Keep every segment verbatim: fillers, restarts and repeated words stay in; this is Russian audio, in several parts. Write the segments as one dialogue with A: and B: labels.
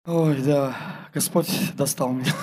A: Ой, да, Господь достал меня.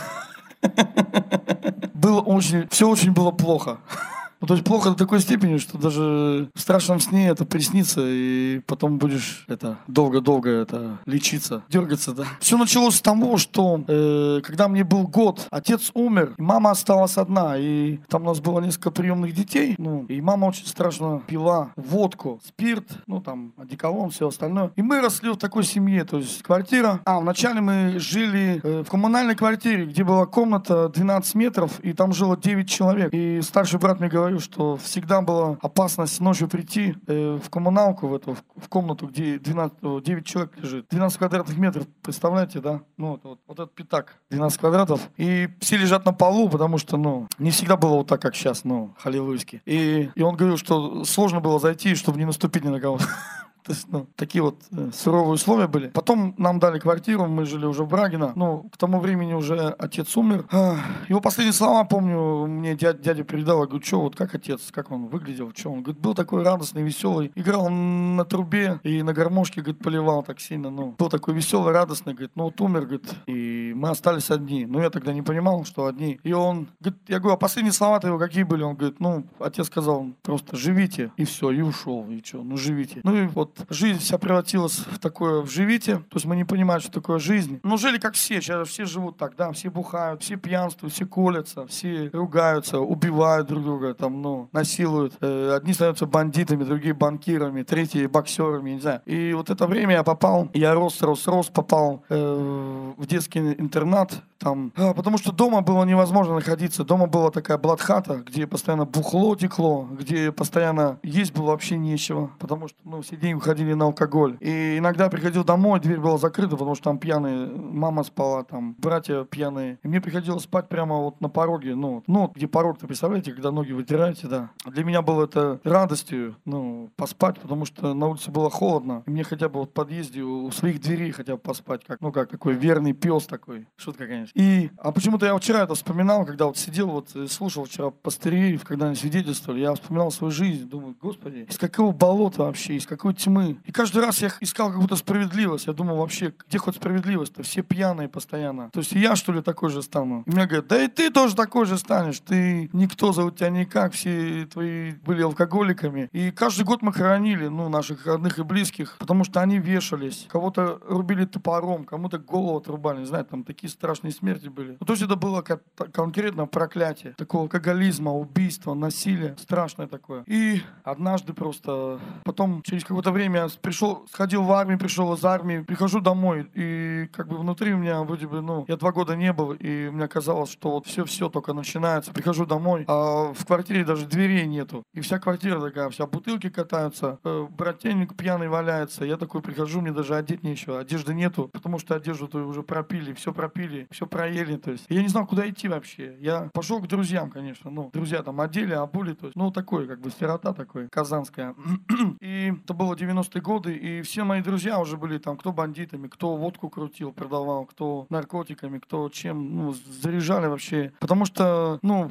A: Было очень, все очень было плохо. Ну, то есть плохо до такой степени, что даже в страшном сне это приснится, и потом будешь это долго-долго это лечиться, дергаться, да. Все началось с того, что э, когда мне был год, отец умер, и мама осталась одна, и там у нас было несколько приемных детей, ну, и мама очень страшно пила водку, спирт, ну, там, одеколон, все остальное. И мы росли в такой семье, то есть квартира. А, вначале мы жили э, в коммунальной квартире, где была комната двенадцать метров, и там жило девять человек. И старший брат мне говорил, что всегда была опасность ночью прийти э, в коммуналку, в эту, в, в комнату, где двенадцать, о, девять человек лежит. двенадцать квадратных метров, представляете, да? Ну, вот, вот, вот этот пятак, двенадцать квадратов. И все лежат на полу, потому что, ну, не всегда было вот так, как сейчас, ну, халилуйски. И, и он говорил, что сложно было зайти, чтобы не наступить ни на кого. То есть, ну, такие вот э, суровые условия были. Потом нам дали квартиру, мы жили уже в Брагино. Ну, к тому времени уже отец умер. А, его последние слова, помню, мне дядя, дядя передал. Я говорю, что, вот как отец, как он выглядел, что он? Говорит, был такой радостный, веселый. Играл на трубе и на гармошке, говорит, поливал так сильно. Ну, был такой веселый, радостный, говорит, ну вот умер, говорит, и мы остались одни. Но я тогда не понимал, что одни. И он, говорит, я говорю, а последние слова-то его какие были? Он говорит, ну, отец сказал, просто живите, и все, и ушел, и что, ну живите. Ну и вот жизнь вся превратилась в такое, в живите. То есть мы не понимаем, что такое жизнь. Ну, жили как все. Сейчас все живут так, да. Все бухают, все пьянствуют, все колятся, все ругаются, убивают друг друга, там, ну, насилуют. Э, одни становятся бандитами, другие банкирами, третьи боксерами, не знаю. И вот это время я попал, я рос, рос, рос, попал э, в детский интернат. Там, а, потому что дома было невозможно находиться. Дома была такая блатхата, где постоянно бухло текло, где постоянно есть было вообще нечего, потому что, ну, все деньги уходили на алкоголь. И иногда я приходил домой, дверь была закрыта, потому что там пьяные, мама спала, там, братья пьяные. И мне приходилось спать прямо вот на пороге, ну, ну где порог-то, представляете, когда ноги вытираете, да. Для меня было это радостью, ну, поспать, потому что на улице было холодно. И мне хотя бы вот в подъезде у своих дверей хотя бы поспать, как, ну, как такой верный пес такой. Шутка, конечно. И, а почему-то я вчера это вспоминал, когда вот сидел, вот слушал вчера пастырей, когда они свидетельствовали, я вспоминал свою жизнь, думаю, господи, из какого болота вообще, из какой тьмы. И каждый раз я искал какую-то справедливость, я думал вообще, где хоть справедливость-то, все пьяные постоянно. То есть я, что ли, такой же стану? И мне говорят, да и ты тоже такой же станешь, ты никто, зовут тебя никак, все твои были алкоголиками. И каждый год мы хоронили, ну, наших родных и близких, потому что они вешались, кого-то рубили топором, кому-то голову отрубали, не знаю, там такие страшные смерти были. Ну, то есть это было как конкретно проклятие. Такого алкоголизма, убийства, насилия. Страшное такое. И однажды просто... Потом через какое-то время я пришел, сходил в армию, пришел из армии, прихожу домой, и как бы внутри у меня вроде бы, ну, я два года не был, и мне казалось, что вот все-все только начинается. Прихожу домой, а в квартире даже дверей нету. И вся квартира такая, вся бутылки катаются, э, брательник пьяный валяется. Я такой прихожу, мне даже одеть нечего, одежды нету, потому что одежду-то уже пропили, все пропили, все проели, то есть. Я не знал, куда идти вообще. Я пошел к друзьям, конечно, ну, друзья там одели, обули, то есть, ну, такой, как бы, сирота такой, казанская. И это было девяностые годы, и все мои друзья уже были там, кто бандитами, кто водку крутил, продавал, кто наркотиками, кто чем, ну, заряжали вообще. Потому что, ну,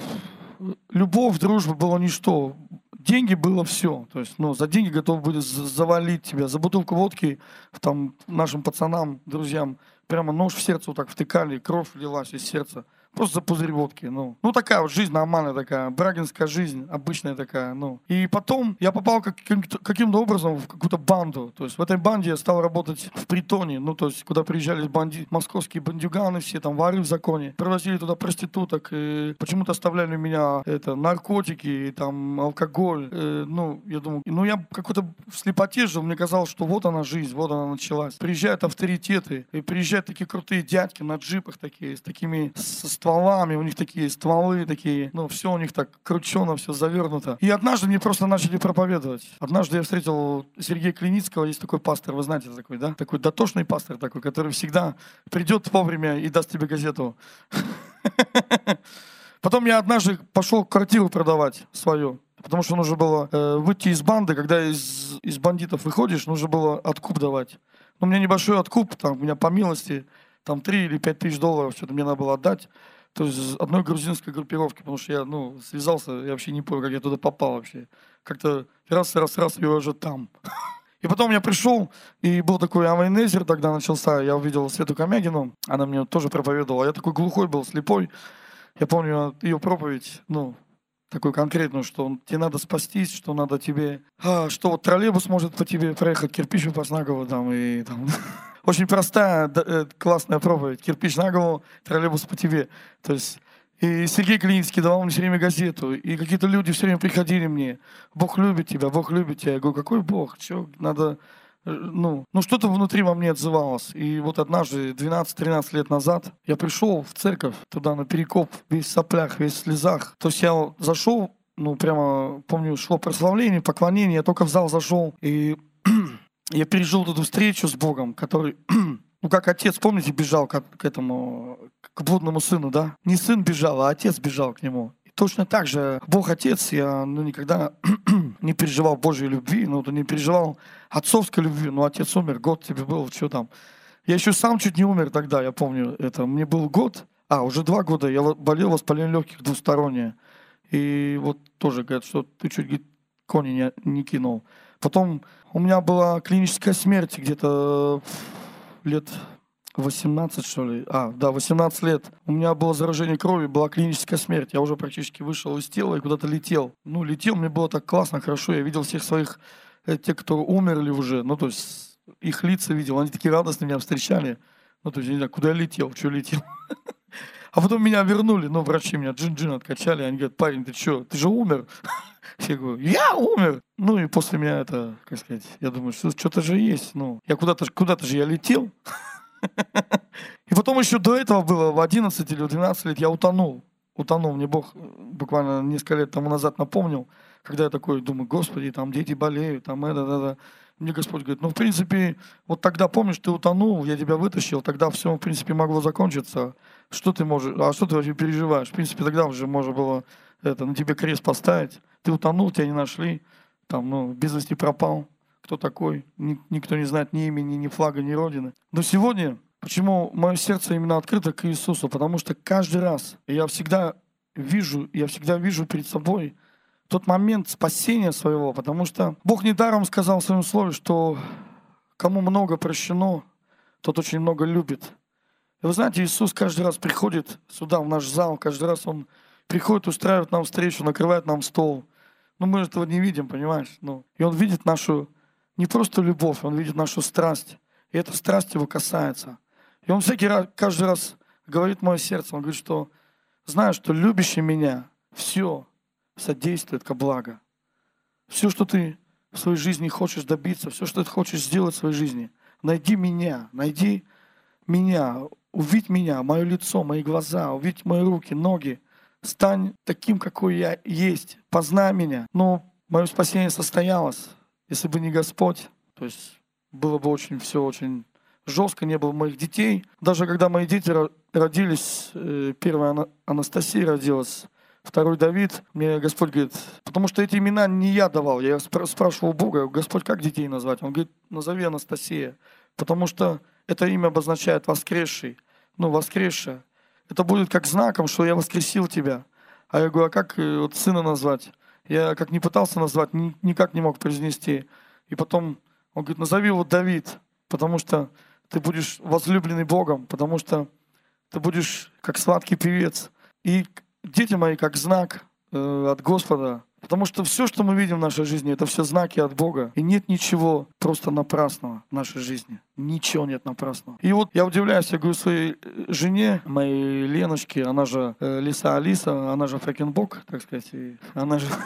A: любовь, дружба было ничто. Деньги было все. То есть, ну, за деньги готов были завалить тебя. За бутылку водки там нашим пацанам, друзьям прямо нож в сердце вот так втыкали, кровь лилась из сердца. Просто за пузырь водки, ну. Ну, такая вот жизнь нормальная такая, брагинская жизнь, обычная такая, ну. И потом я попал как, каким-то образом в какую-то банду. То есть в этой банде я стал работать в притоне, ну, то есть куда приезжали банди... московские бандюганы все, там, воры в законе. Привозили туда проституток, и почему-то оставляли у меня, это, наркотики, и, там, алкоголь. Э, ну, я думаю, ну, я какой-то в слепоте жил, мне казалось, что вот она жизнь, вот она началась. Приезжают авторитеты, и приезжают такие крутые дядьки на джипах такие, с такими, со стволами, у них такие стволы такие, ну, все у них так кручено, все завернуто. И однажды мне просто начали проповедовать. Однажды я встретил Сергея Клиницкого, есть такой пастор, вы знаете такой, да? Такой дотошный пастор такой, который всегда придет вовремя и даст тебе газету. Потом я однажды пошел квартиру продавать свою. Потому что нужно было э, выйти из банды, когда из, из бандитов выходишь, нужно было откуп давать. Но у меня небольшой откуп, там, у меня по милости, там три или пять тысяч долларов, что-то мне надо было отдать. То есть одной грузинской группировки, потому что я, ну, связался, я вообще не понял, как я туда попал вообще. Как-то раз, раз, раз, я уже там. И потом я пришел, и был такой Авайнезер, тогда начался, я увидел Свету Камягину, она мне тоже проповедовала. Я такой глухой был, слепой. Я помню ее проповедь, ну, такую конкретную, что тебе надо спастись, что надо тебе... А, что вот троллейбус может по тебе проехать, кирпич упасть на голову там, и там... Очень простая, классная проповедь. Кирпич на голову, троллейбус по тебе. То есть... И Сергей Клинский давал мне все время газету, и какие-то люди все время приходили мне. Бог любит тебя, Бог любит тебя. Я говорю, какой Бог? Че, надо... Ну, ну что-то внутри во мне отзывалось. И вот однажды, двенадцать-тринадцать лет назад, я пришел в церковь, туда на Перекоп, весь в соплях, весь в слезах. То есть я зашел, ну прямо, помню, шло прославление, поклонение, я только в зал зашел, и я пережил эту встречу с Богом, который... Ну, как отец, помните, бежал к, к этому, к блудному сыну, да? Не сын бежал, а отец бежал к нему. И точно так же Бог Отец, я ну, никогда не переживал Божьей любви, ну, не переживал отцовской любви. Ну, отец умер, год тебе был, что там. Я еще сам чуть не умер тогда, я помню это. Мне был год, а, уже два года, я болел воспалением легких двустороннее. И вот тоже говорят, что ты чуть говорит, кони не, не кинул. Потом у меня была клиническая смерть где-то... лет восемнадцать, что ли. А, да, восемнадцать лет. У меня было заражение крови, была клиническая смерть. Я уже практически вышел из тела и куда-то летел. Ну, летел, мне было так классно, хорошо. Я видел всех своих, э, тех, кто умерли уже. Ну, то есть, их лица видел. Они такие радостно меня встречали. Ну, то есть, я не знаю, куда я летел, что летел. А потом меня вернули, ну, врачи меня джин-джин откачали. Они говорят, парень, ты что, ты же умер? Я говорю, я умер. Ну, и после меня это, как сказать, я думаю, что что-то же есть. Ну, я куда-то, куда-то же я летел. И потом еще до этого было, в одиннадцать или в двенадцать лет я утонул. Утонул. Мне Бог буквально несколько лет тому назад напомнил, когда я такой думаю, Господи, там дети болеют, там это, это, это. Мне Господь говорит, ну, в принципе, вот тогда, помнишь, ты утонул, я тебя вытащил, тогда все, в принципе, могло закончиться. Что ты можешь, а что ты вообще переживаешь? В принципе, тогда уже можно было это, на тебе крест поставить. Ты утонул, тебя не нашли, там, ну, без вести пропал. Кто такой? Ник- никто не знает ни имени, ни флага, ни родины. Но сегодня, почему мое сердце именно открыто к Иисусу? Потому что каждый раз я всегда вижу, я всегда вижу перед собой тот момент спасения своего, потому что Бог недаром сказал в своем слове, что кому много прощено, тот очень много любит. И вы знаете, Иисус каждый раз приходит сюда, в наш зал, каждый раз Он приходит, устраивает нам встречу, накрывает нам стол. Но мы этого не видим, понимаешь? Ну, и Он видит нашу не просто любовь, Он видит нашу страсть. И эта страсть Его касается. И Он всякий раз, каждый раз говорит в мое сердце, Он говорит, что знаю, что любящий меня все содействует ко благу. Все, что ты в своей жизни хочешь добиться, все, что ты хочешь сделать в своей жизни, найди меня, найди меня, увидь меня, мое лицо, мои глаза, увидь мои руки, ноги. Стань таким, какой я есть, познай меня. Но мое спасение состоялось, если бы не Господь. То есть было бы очень все очень жестко, не было моих детей. Даже когда мои дети родились, первая Анастасия родилась, второй Давид, мне Господь говорит, потому что эти имена не я давал, я спрашивал Бога, Господь, как детей назвать? Он говорит, назови Анастасия, потому что это имя обозначает воскресший, ну, воскресшая. Это будет как знаком, что я воскресил тебя. А я говорю, а как вот сына назвать? Я как не пытался назвать, ни, никак не мог произнести. И потом он говорит, назови его Давид, потому что ты будешь возлюбленный Богом, потому что ты будешь как сладкий певец. И дети мои как знак э, от Господа. Потому что все, что мы видим в нашей жизни, это все знаки от Бога. И нет ничего просто напрасного в нашей жизни. Ничего нет напрасного. И вот я удивляюсь, я говорю своей жене, моей Леночке, она же э, Лиса Алиса, она же Фрэкенбок, так сказать, и она же...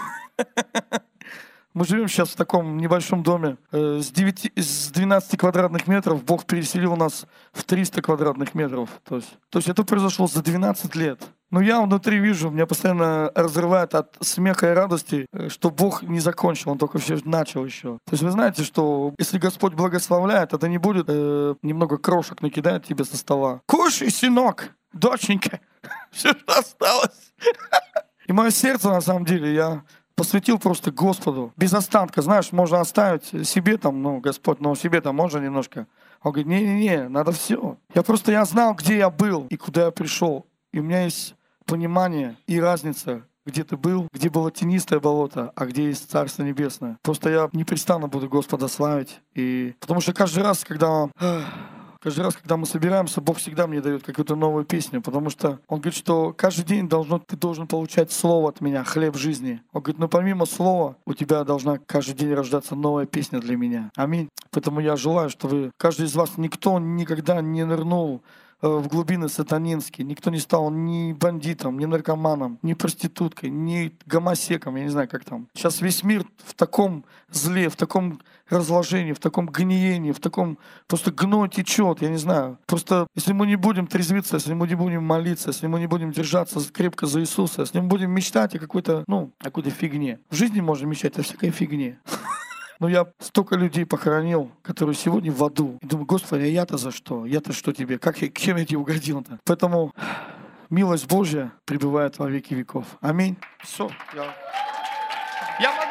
A: Мы живем сейчас в таком небольшом доме. С, девяти, с двенадцати квадратных метров Бог переселил нас в триста квадратных метров. То есть, то есть это произошло за двенадцать лет. Но я внутри вижу, меня постоянно разрывает от смеха и радости, что Бог не закончил, Он только все начал еще. То есть вы знаете, что если Господь благословляет, это не будет э, немного крошек накидать тебе со стола. Кушай, сынок, доченька, все, что осталось. И мое сердце, на самом деле, я... посвятил просто Господу, без остатка. Знаешь, можно оставить себе там, ну, Господь, но себе там можно немножко. Он говорит, не-не-не, надо все. Я просто, я знал, где я был и куда я пришел. И у меня есть понимание и разница, где ты был, где было тенистое болото, а где есть Царство Небесное. Просто я непрестанно буду Господа славить. И... Потому что каждый раз, когда... Каждый раз, когда мы собираемся, Бог всегда мне дает какую-то новую песню, потому что Он говорит, что каждый день должно, ты должен получать слово от меня, хлеб жизни. Он говорит, но помимо слова у тебя должна каждый день рождаться новая песня для меня. Аминь. Поэтому я желаю, чтобы каждый из вас, никто никогда не нырнул в глубины сатанинские. Никто не стал ни бандитом, ни наркоманом, ни проституткой, ни гомосеком, я не знаю, как там. Сейчас весь мир в таком зле, в таком разложении, в таком гниении, в таком просто гной течет, я не знаю. Просто если мы не будем трезвиться, если мы не будем молиться, если мы не будем держаться крепко за Иисуса, если мы будем мечтать о какой-то, ну, о какой-то фигне. В жизни можно мечтать о всякой фигне. Но я столько людей похоронил, которые сегодня в аду. И думаю, Господи, а я-то за что? Я-то что тебе? Как я, кем я тебе угодил-то? Поэтому милость Божья пребывает во веки веков. Аминь. Все. Я, я могу